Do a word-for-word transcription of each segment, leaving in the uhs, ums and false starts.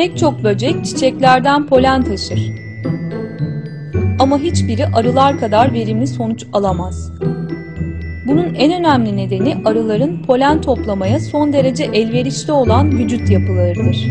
Pek çok böcek çiçeklerden polen taşır. Ama hiçbiri arılar kadar verimli sonuç alamaz. Bunun en önemli nedeni arıların polen toplamaya son derece elverişli olan vücut yapılarıdır.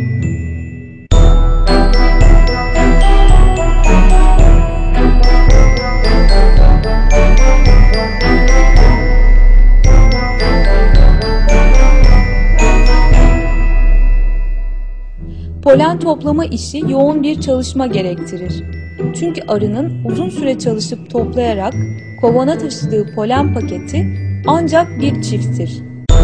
Polen toplama işi yoğun bir çalışma gerektirir. Çünkü arının uzun süre çalışıp toplayarak kovana taşıdığı polen paketi ancak bir çifttir.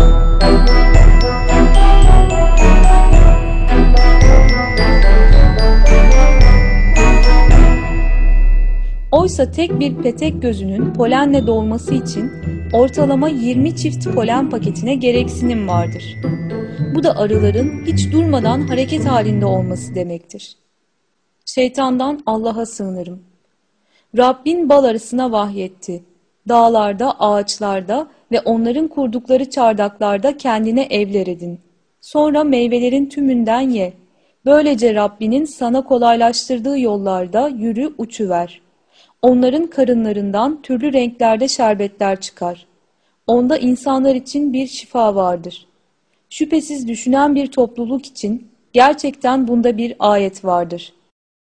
Oysa tek bir petek gözünün polenle dolması için ortalama yirmi çift polen paketine gereksinim vardır. Bu da arıların hiç durmadan hareket halinde olması demektir. Şeytandan Allah'a sığınırım. Rabbin bal arısına vahyetti. Dağlarda, ağaçlarda ve onların kurdukları çardaklarda kendine evler edin. Sonra meyvelerin tümünden ye. Böylece Rabbinin sana kolaylaştırdığı yollarda yürü uçuver. Onların karınlarından türlü renklerde şerbetler çıkar. Onda insanlar için bir şifa vardır. Şüphesiz düşünen bir topluluk için gerçekten bunda bir ayet vardır.